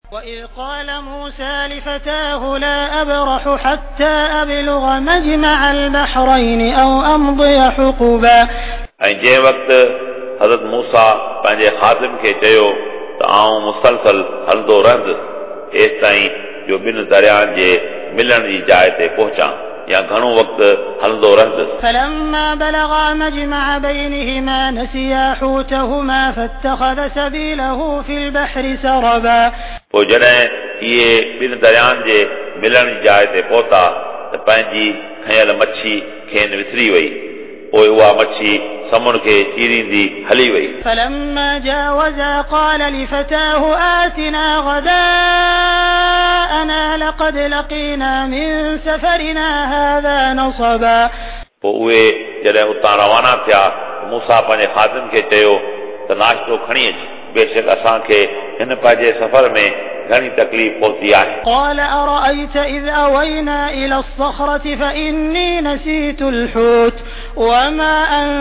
وإذ قال موسى لفتاه لا أبرح حتى أبلغ مجمع البحرين أو أمضي حقبا جै وقت حضرت موسیٰ पंहिंजे खादिम खे चयो त आउं मुसलसल हलंदो रहंदुसि एसि ताईं जो ॿिनि दरियाहनि जे मिलण जी जाइ ते पहुचां या घणो वक़्तु हलंदो रहंदुसि فلما بلغا مجمع بينهما نسيا حوتهما فاتخذ سبيله في البحر سربا पोइ जॾहिं इहे ॿिनि दरियाहनि जे मिलण जी जाइ ते पहुता त पंहिंजी खयल मच्छी खेनि विसरी वई पोइ उहा मच्छी समुंड खे चीरींदी हली वई فلما جاوزا قال لفتاه آتنا غداءنا لقد لقينا من سفرنا هذا نصبا पोइ उहे जॾहिं उतां रवाना थिया मूसा पंहिंजे खादिम खे चयो त नाश्तो खणी अच बेशक असांखे हिन पंहिंजे सफ़र में घणी तकलीफ़ पहुती आहे قال أرأيت إذ أوينا إلى الصخرة فإني نسيت الحوت وما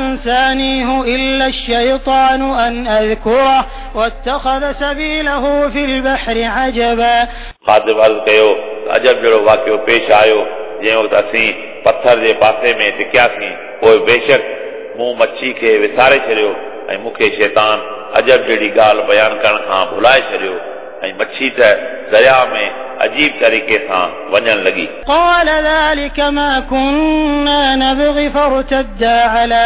أنسانيه إلا الشيطان أن أذكره واتخذ سبيله في البحر عجبا खादिम अर्ज़ कयो अजब जहिड़ो वाक़ियो पेश आयो जंहिं वक़्तु असीं पत्थर जे पासे में टिकियासीं पोइ बेशक मूं मच्छी खे विसारे छॾियो ऐं मूंखे शैतान अजब जहिड़ी ॻाल्हि बयानु करण खां भुलाए छॾियो ऐं मच्छी त दरिया में अजीब तरीक़े सां वञण लॻी قال ذلك ما كنا نبغي فارتدا على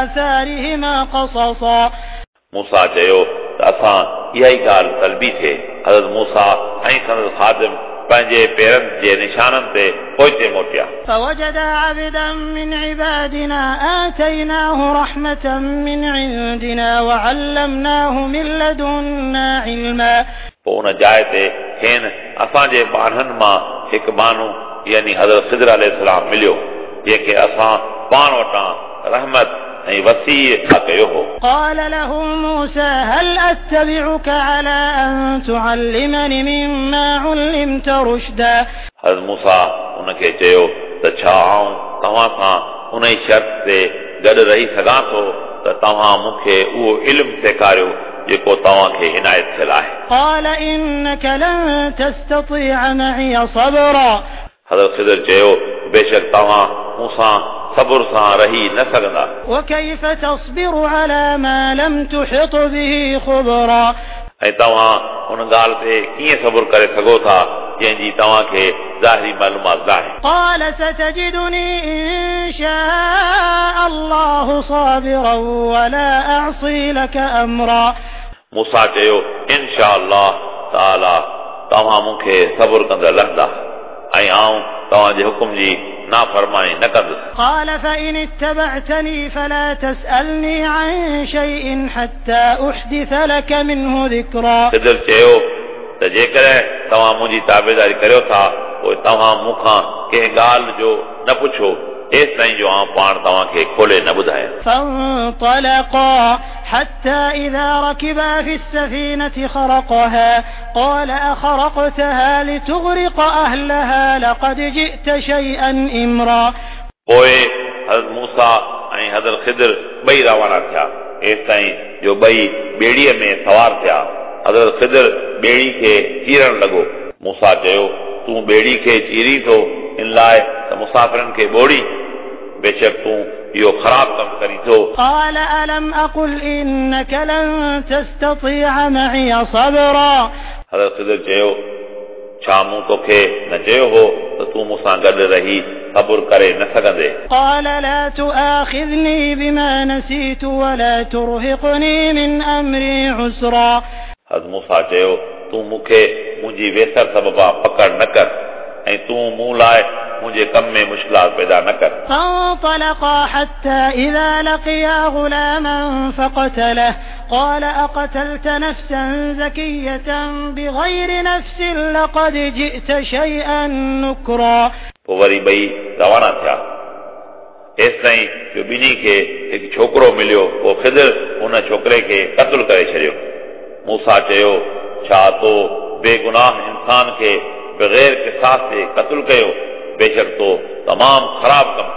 آثارهما قصصا मूसा चयो त असां इहा ई ॻाल्हि तलबी थिए हज़रत मूसा ऐं संदसि खादिम पंहिंजे पेरनि जे निशाननि ते पोइते मोटिया فوجدا عبدا من عبادنا آتيناه رحمة من عندنا وعلمناه من لدنا علما पोइ उन जाइ ते खेनि असांजे ॿारनि मां हिकु माण्हू यानी हज़रत ख़िज़र अलैहिस्सलाम मिलियो जंहिंखे असां पाण वटां रहमत ऐं वसीअ कयो हो قال له موسى هل أتبعك على أن تعلمني مما علمت رشدا हज़रत मूसा उनखे चयो त छा आऊं तव्हां सां उन ई शर्त ते गॾु रही सघां थो त तव्हां मूंखे उहो इल्मु सेखारियो जेको तव्हांखे इनायत थियल आहे قال إنك لن تستطيع معي صبرا हज़रत ख़िज़र चयो बेशक तव्हां मूंसां सब्र सां रही न सघंदा وكيف تصبر على ما لم تحط به خبرا ऐं तव्हां उन ॻाल्हि ते कीअं सब्र करे सघो था जंहिंजी तव्हांखे ज़ाहिरी मालूमात नाहे قال ستجدني إن شاء الله صابرا ولا أعصي لك أمرا मूसा चयो इनशा अल्लाह ताला तव्हां मूंखे सब्र कंदड़ लहंदा ऐं आऊं तव्हांजे हुकुम जी नाफरमानी न कंदुसि قال فإن اتبعتني فلا تسألني عن شيء حتى أحدث لك منه ذكرا ख़िज़र चयो त जेकॾहिं तव्हां मुंहिंजी ताबेदारी करियो था पोइ तव्हां मूंखां कंहिं ॻाल्हि जो न पुछो एसि ताईं जो आउं पाण तव्हांखे खोले न ॿुधायां فانطلقا حتى إذا ركبا في السفينة خرقها قال أخرقتها لتغرق أهلها لقد جئت شيئا إمرا पोइ हज़रत मूसा ऐं हज़रत ख़िज़र ॿई रवाना थिया एसि ताईं जो ॿई ॿेड़ीअ में सवार थिया हज़रत ख़िज़र ॿेड़ी खे चीरण लॻो मूसा चयो तूं ॿेड़ी खे चीरी थो इन लाइ त मुसाफ़िरनि खे ॿोड़ी बेशक तूं इहो ख़राब कमु करी थो قال ألم أقل إنك لن تستطيع معي صبرا हज़रत ख़िज़र चयो छा मूं तोखे न चयो हो त तूं मूंसां गॾु रही सब्र करे न सघंदे قال لا تؤاخذني بما نسيت ولا ترهقني من أمري عسرا हज़रत मूसा चयो तूं मूंखे मुंहिंजी वेसर सबबा पकड़ न कर ऐं तूं मूं लाइ मुंहिंजे कम में मुश्किलात पैदा न कर فانطلقا حتى إذا لقيا غلاما فقتله قال أقتلت نفسا زكية بغير نفس لقد جئت شيئا نكرا पोइ वरी ॿई रवाना थिया एसि ताईं जो ॿिन्ही खे हिकु छोकिरो मिलियो पोइ ख़िज़र हुन छोकिरे खे क़त्ल करे छॾियो मूसा चयो छा तो बेगुनाह इंसान खे बग़ैर क़िसास ते क़त्ल कयो बेशक तो तमामु ख़राब कमु कयो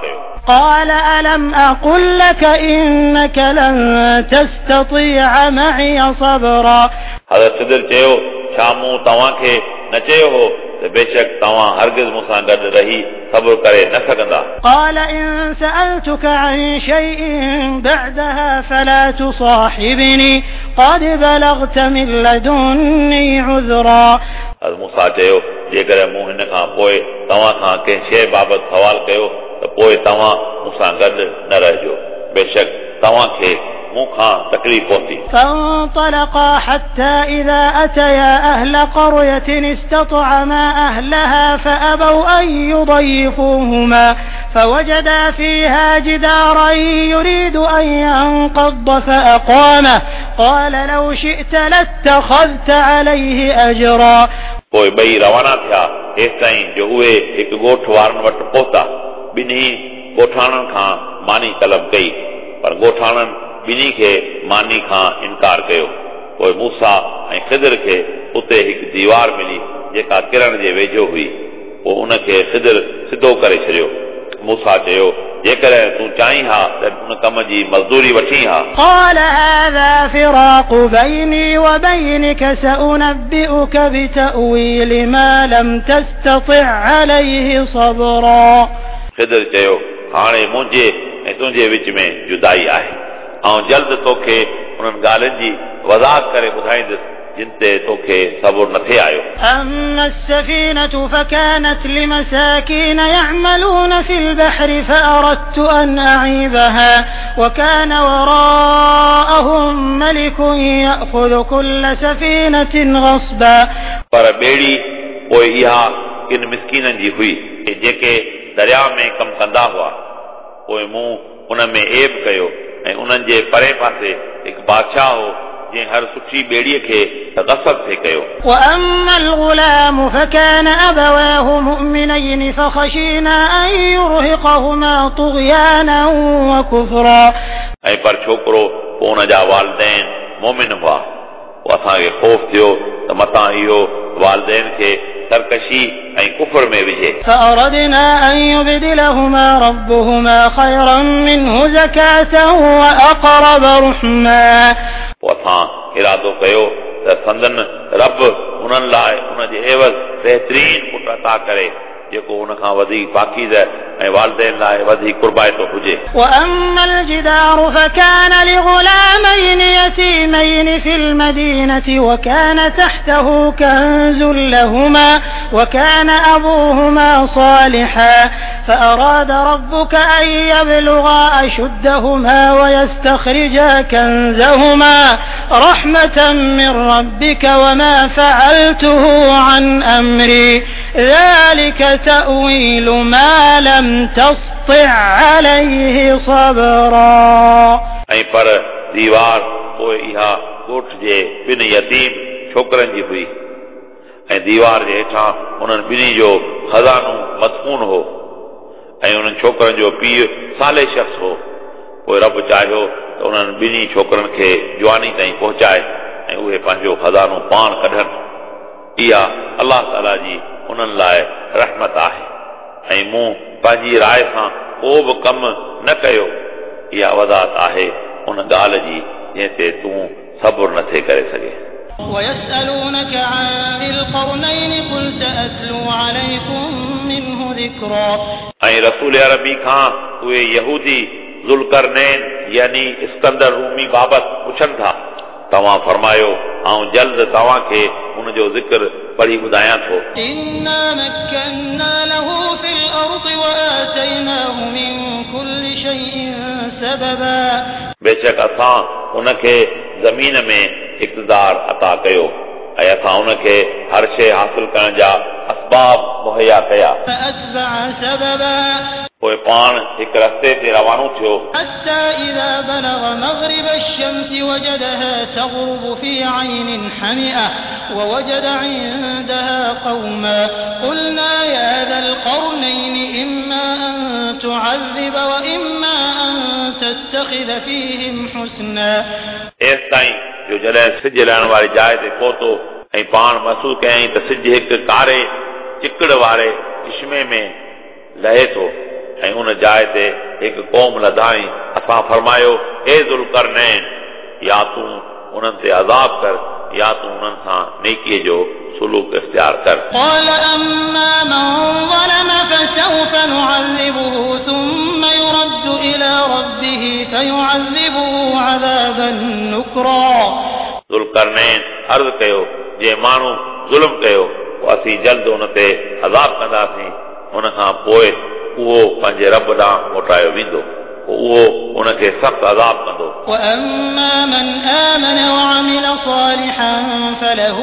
قال ألم أقل لك إنك لن تستطيع معي صبرا حضرت خضر چيو छा मूं तव्हांखे न चयो हो त बेशक तव्हां हरगिज़ मूंसां गॾु रही صبر करे न सघंदा قال إن سألتك عن شيء بعدها فلا تصاحبني قد بلغت من لدني عذرا حضرت موسیٰ چयो जेकर मूं हिन खां पोइ तव्हां खां कंहिं शइ बाबति सवाल कयो त पोइ तव्हां मूंसां गॾु न रहिजो बेशक तव्हांखे تکلیف پہنچی فانطلقا حتى إذا أتيا أهل قرية استطعما أهلها فأبوا أن يضيفوهما فوجدا فيها جدارا يريد أن ينقض فأقامه قال لو شئت لاتخذت عليه أجرا पोइ ॿई रवाना थिया हेसि ताईं जो उहे हिकु ॻोठ वारनि वटि पहुता ॿिन्ही ॻोठाणनि खां मानी तलब कई पर ॻोठाणनि ॿिन्ही खे मानी खां इनकार कयो पोइ मूसा ऐं खिदर खे उते हिकु दीवार मिली जेका किरण जे वेझो हुई पोइ उनखे खिदर सिधो करे छॾियो मूसा चयो जेकॾहिं तूं चाहीं हा त उन कम जी मज़दूरी वठी हा قال هذا فراق بيني وبينك سأنبئك بتأويل ما لم تستطع عليه صبرا खिदर चयो हाणे मुंहिंजे ऐं तुंहिंजे विच में जुदाई आहे ऐं जल्द तोखे उन्हनि ॻाल्हियुनि जी वज़ाहत करे ॿुधाईंदुसि जिन ते तोखे सबुर न थे आयो أما السفينة فكانت لمساكين يعملون في البحر فأردت أن أعيبها وكان وراءهم ملك يأخذ كل سفينة غصبا पर ॿेड़ी पोइ इहा किन मिस्कीननि जी हुई जेके दरिया में कमु कंदा हुआ पोइ मूं उन में ऐब कयो ऐं उन्हनि जे परे पासे हिकु बादशाह हो जंहिं हर सुठी ॿेड़ीअ खे गसब थे कयो وأما الغلام فكان أبواه مؤمنين فخشينا أن يرهقهما طغيانا وكفرا ऐं पर छोकिरो पोइ उन जा वालिदैन मोमिन हुआ पोइ असांखे ख़ौफ़ थियो त मतां इहो वालिदैन खे सरकशी ऐं कुफर में विझे فأردنا أن يبدلهما ربهما خيرا منه زكاة وأقرب رحما पोइ असां इरादो कयो त संदन रब उन्हनि लाइ उन जे एवज़ बहितरीन पुट अता करे जेको उन खां वधीक पाकीज़ ऐं वालिदैन लाइ वधीक कुर्बाइतो हुजे وأما الجدار فكان لغلامين يتيمين في المدينة وكان تحته كنز لهما وكان أبوهما صالحا فأراد ربك أن يبلغا أشدهما ويستخرجا كنزهما رحمة من ربك وما فعلته عن أمري ذلك تأويل ما لم تسطع عليه صبرا ऐं पर दीवार पोइ इहा ॻोठ जे ॿिनि यतीम छोकरनि जी हुई ऐं दीवार जे हेठां उन्हनि ॿिन्ही जो खज़ानो मदफून हो ऐं उन्हनि छोकरनि जो पीउ साले शख़्स हो पोइ रब चाहियो त उन्हनि ॿिन्ही छोकरनि खे जवानी ताईं पहुचाए ऐं उहे पंहिंजो खज़ानो पाण कढनि इहा अलाह ताला जी उन्हनि लाइ रहमत आहे ऐं मूं पंहिंजी राय सां को बि कमु न कयो इहा वज़ाहत आहे उन ॻाल्हि जी जंहिं ते तूं सबुर नथे करे सघे ويسألونك عن ذي القرنين قل سأتلو عليكم منه ذكرا ऐं रसूल अरबी खां उहे यहूदी ज़ुल्करनैन यानी इस्कंदर रूमी बाबति पुछनि था तव्हां फरमायो ऐं जल्द तव्हांखे उन जो ज़िक्र पढ़ी ॿुधायां थो إنا مكنا له في الأرض وآتيناه من كل شيء سببا बेशक असां उनखे ज़मीन में इक़्तिदार अता कयो ऐं असां उनखे हर शइ हासिल करण जा असबाब मुहैया कया فأتبع سببا पोइ पाण हिकु रस्ते ते रवानो थियो حتى إذا بلغ مغرب الشمس وجدها تغرب في عين حمئة ووجد عندها قوما قلنا يا ذا القرنين إما أن تعذب وإما أن تتخذ فيهم حسنا एसि ताईं जो जॾहिं सिज लहण वारी जाइ ते पहुतो ऐं पाण महसूस कयईं त सिज हिकु कारे चिकड़ वारे चश्मे में लहे थो ऐं उन जाइ ते एक कौम लधाई असां फरमायो ए ज़ुल्करनैन या तूं उन्हनि ते अज़ाब कर या तूं उन्हनि सां नेकीअ जो सुलूक इख्तियार कर قال أما من ظلم فسوف نعذبه ثم يرد إلى ربه فيعذبه عذابا نكرا ज़ुल्करनैन अर्ज़ कयो जे माण्हू ज़ुल्म कयो पोइ असीं जल्द उन ते अज़ाब कंदासीं उन खां पोइ उहो पंहिंजे रब ॾांहुं मोटायो वेंदो उहो उनखे सख़्तु अज़ाब कंदो وأما من آمن وعمل صالحا فله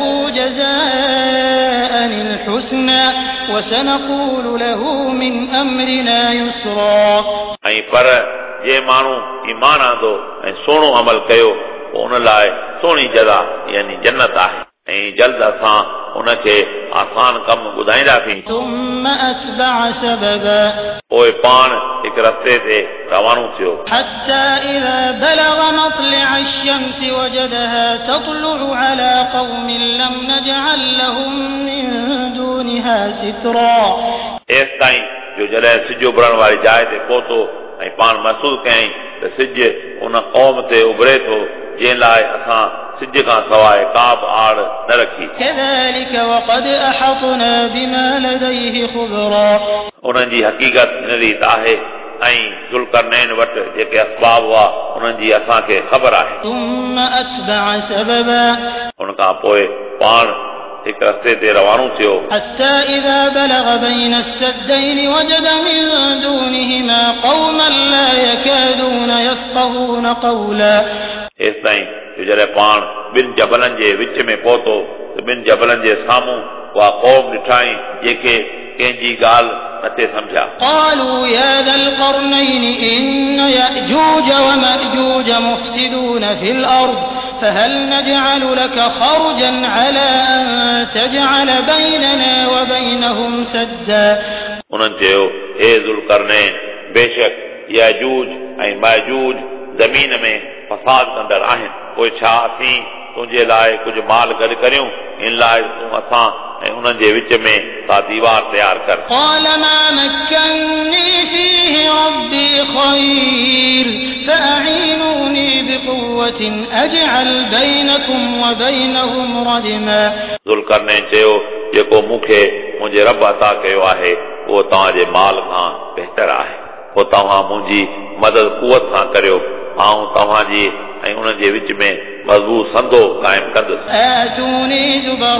جزاء الحسنى وسنقول له من أمرنا يسرا ऐं पर जे माण्हू ईमान आंदो ऐं सुहिणो अमल कयो पोइ उन लाइ सुहिणी जज़ा यानी जन्नत आहे ऐं जल्द असां उनखे आसान कमु ॿुधाईंदासीं ثم أتبع سببا पोइ पाण हिकु रस्ते ते रवानो थियो حتى إذا بلغ مطلع الشمس وجدها تطلع على قوم لم نجعل لهم من دونها سترا एसि ताईं जो जॾहिं सिज उभरण वारी जाइ ते पहुतो ऐं पाण महसूस कयईं त सिज उन क़ौम ते उभरे थो जंहिं लाइ असां सिज खां सवाइ का बि आड़ न रखी كذلك وقد أحطنا بما لديه خبرا उन्हनि जी हक़ीक़त हिन रीत आहे ऐं ज़ुल्करनैन वटि जेके असबाब हुआ उन्हनि जी असांखे ख़बर आहे ثم أتبع سببا उन खां पोइ पाण हिकु रस्ते ते रवानो थियो حتى إذا بلغ بين السدين وجد من دونهما قوما لا يكادون يفقهون قولا एसि ताईं जो जॾहिं पाण ॿिनि जबलनि जे विच में पहुतो त ॿिनि जबलनि जे साम्हूं उहा क़ौम ॾिठाई जेके कंहिंजी ॻाल्हि नथे सम्झा قالوا يا ذا القرنين إن يأجوج ومأجوج مفسدون في الأرض فهل نجعل لك خرجا على أن تجعل بيننا وبينهم سدا उन्हनि चयो हे ज़ुल्करनैन बेशक याजूज ऐं माजूज ज़मीन में फसाद कंदड़ आहिनि पोइ छा असीं तुंहिंजे लाइ कुझु माल गॾु करियूं इन लाइ तूं असां ऐं उन्हनि जे विच में का दीवार तयार कर قال ما مكنني فيه ربي خير فأعينوني بقوة أجعل بينكم وبينهم ردما ज़ुल्करनैन चयो जेको मूंखे मुंहिंजे रब अता कयो आहे उहो तव्हांजे माल खां बहितर आहे पोइ तव्हां मुंहिंजी मदद कुवत सां करियो आऊं तव्हांजी ऐं उन्हनि जे विच में मज़बूत संदो क़ाइमु कंदुसि آتوني زبر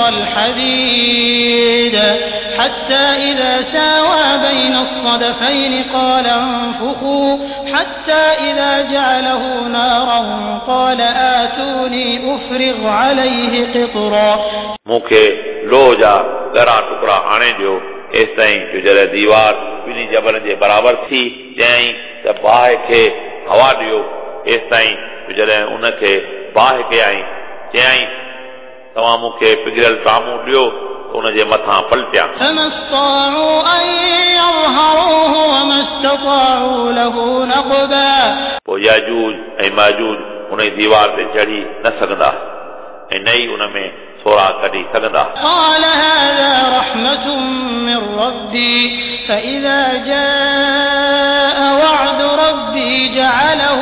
الحديد حتى إذا ساوى بين الصدفين قال انفخوا حتى إذا جعله نارا قال آتوني أفرغ عليه قطرا मूंखे लोह जा ॻरा टुकड़ा आणे ॾियो एसि ताईं जो जॾहिं दीवार ॿिन्ही जबलनि जे बराबरि थी चयईं त बाहि खे हवा ॾियो एसि ताईं जो जॾहिं उनखे बाहि कयईं चयईं तव्हां मूंखे पिघलियल टामू ॾियो उनजे मथां पलटिया فما استطاعوا أن يظهروه وما استطاعوا له نقبا पोइ याजूज ऐं माजूज उन दीवार ते चढ़ी न सघंदा ऐं न ई उन में सोरा कढी सघंदा قال هذا رحمة من ربي فإذا جاء وعد ربي جعله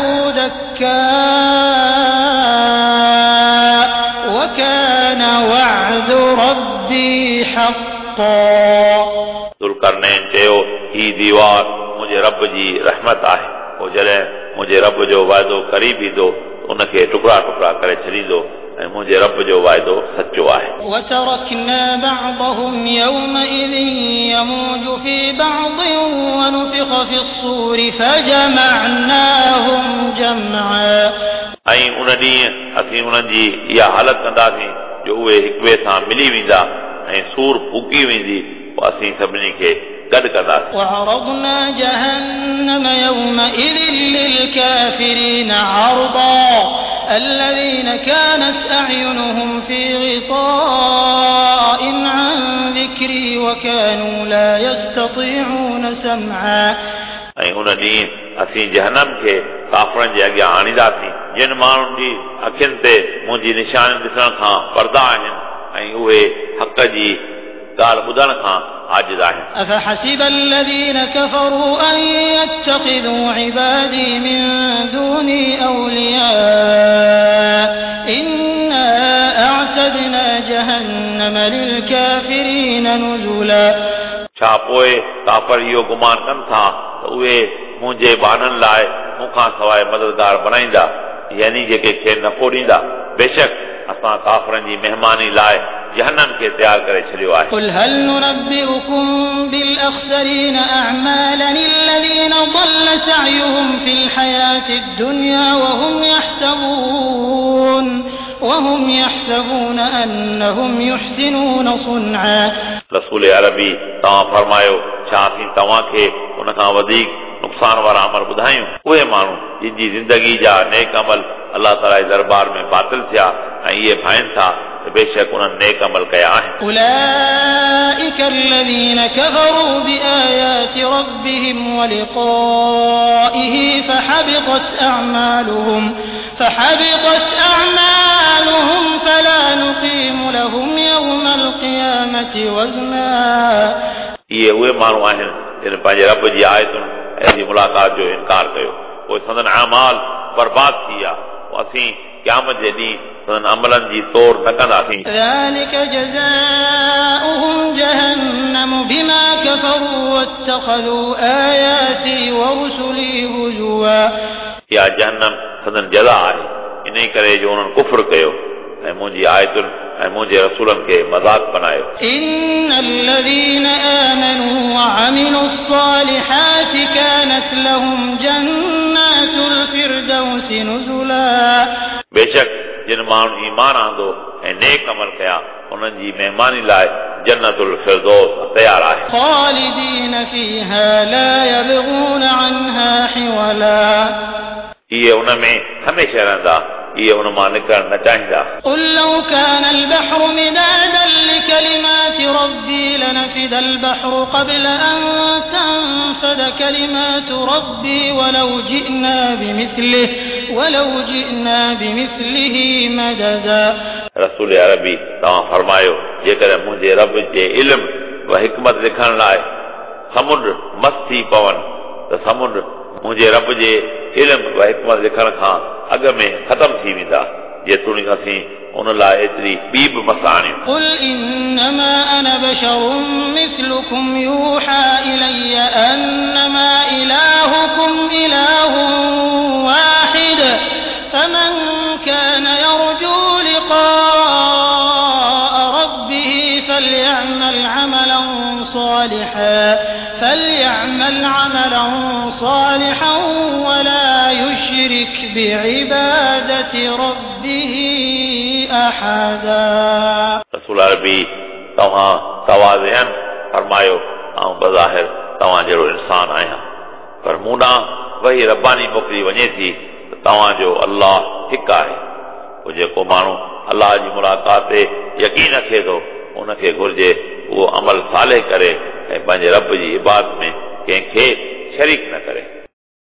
دكاء وكان وعد ربي حقا ज़ुल्करनैन चयो ही दीवार मुंहिंजे रब जी रहमत आहे पोइ जॾहिं मुंहिंजे रब जो वाइदो करीब ईंदो उनखे टुकड़ा टुकड़ा करे छॾींदो ऐं मुंहिंजे रब जो वाइदो सचो आहे وتركنا بعضهم يومئذ يموج في بعض ونفخ في الصور فجمعناهم جمعا ऐं उन ॾींहुं असीं उन्हनि जी इहा हालत कंदासीं जो उहे हिक ॿिए सां मिली वेंदा ऐं सूर फूकी वेंदी पोइ असीं सभिनी खे गॾु कंदासीं وعرضنا جهنم يومئذ للكافرين عرضا الذين كانت أعينهم في غطاء عن ذكري وكانوا لا يستطيعون سمعا ऐं उन ॾींहुं असीं जहन्नम खे काफ़रनि जे अॻियां आणींदासीं जिन माण्हुनि जी अखियुनि ते मुंहिंजी निशानी ॾिसण खां पर्दा आहिनि ऐं उहे हक़ जी ॻाल्हि ॿुधण खां आजिज़ आहिनि. أفحسب الذين كفروا أن يتخذوا عبادي من دوني أولياء إنا أعتدنا جهنم للكافرين نزلا. छा पोइ काफ़र इहो गुमान कनि था त उहे मुंहिंजे बाननि लाइ मूंखां सवाइ मददगार बनाईंदा यानी जेके खे नफ़ो ॾींदा. बेशक असां काफ़रनि जी महिमानी लाइ जहन्नम खे तयार करे छॾियो आहे. قل هل ننبئكم بالأخسرين أعمالا الذين ضل سعيهم في الحياة الدنيا وهم يحسبون أنهم يحسنون صنعا. रसूल अरबी तव्हां फरमायो छा असीं तव्हांखे उन खां वधीक नुक़सान वारा अमल ॿुधायूं. उहे माण्हू जिन जी ज़िंदगी जा नेक अमल अलाह ताला जे दरबार में बातिल थिया ऐं इहे भाइनि था बेशक उन्हनि नेक अमल कया आहिनि. أولئك الذين كفروا بآيات ربهم ولقائه فحبطت أعمالهم فلا نقيم لهم يوم القيامة وزنا. इहे उहे माण्हू आहिनि जिन पंहिंजे रब जी आयतुनि ऐं जी मुलाक़ात जो इनकार कयो पोइ संदन अमाल बर्बाद थी विया. असीं क़यामत जे ॾींहुं संदन अमलनि जी तोड़ न कंदासीं. ذلك جزاؤهم جهنم بما كفروا واتخذوا آياتي ورسلي هزوا. इहा जहन्नम संदन जज़ा आहे इन करे जो उन्हनि कुफ्र कयो ऐं मुंहिंजी आयतुनि ऐं मुंहिंजे रसूलनि खे मज़ाक बनायो. إن الذين آمنوا وعملوا الصالحات كانت لهم جنات الفردوس نزلا. बेशक जिन माण्हू ईमान आंदो ऐं नेक अमल कया उन्हनि जी महिमानी लाइ जन्नतुल फिरदौस तयार आहे. خالدين فيها لا يبغون عنها حولا. इहे उन में हमेशह रहंदा इहे उन मां निकरण न चाहींदा. قل لو كان البحر مدادا لكلمات ربي لنفد البحر قبل أن تنفد كلمات ربي ولو جئنا بمثله مددا. रसूल अरबी तव्हां फरमायो जेकॾहिं मुंहिंजे रब जे इल्म व हिकमत लिखण लाइ समुंड मस्त थी पवनि त समुंड मुंहिंजे रब जे इल्म व हिकमत लिखण खां अॻ में ख़तम थी वेंदा जेतोणीक असीं उन लाइ एतिरी ॿी बि मस आणियूं. قل إنما أنا بشر مثلكم يوحى إلي أنما إلهكم إله واحد فمن كان يرجو لقاء ربه فليعمل عملا صالحا ولا يشرك بعبادة ربه أحدا. रसूल अरबी तव्हां तवाज़ुन फरमायो ऐं बज़ाहिर तव्हां जहिड़ो इंसान आहियां पर मूं ॾांहुं वही रब्बानी मोकिली वञे थी त तव्हांजो अल्लाह हिकु आहे. पोइ जेको माण्हू अल्लाह जी मुलाक़ात ते यकीन रखे थो उनखे घुर्जे उहो अमल सालेह करे ऐं पंहिंजे रब जी इबादत में कंहिंखे शरीक न करे.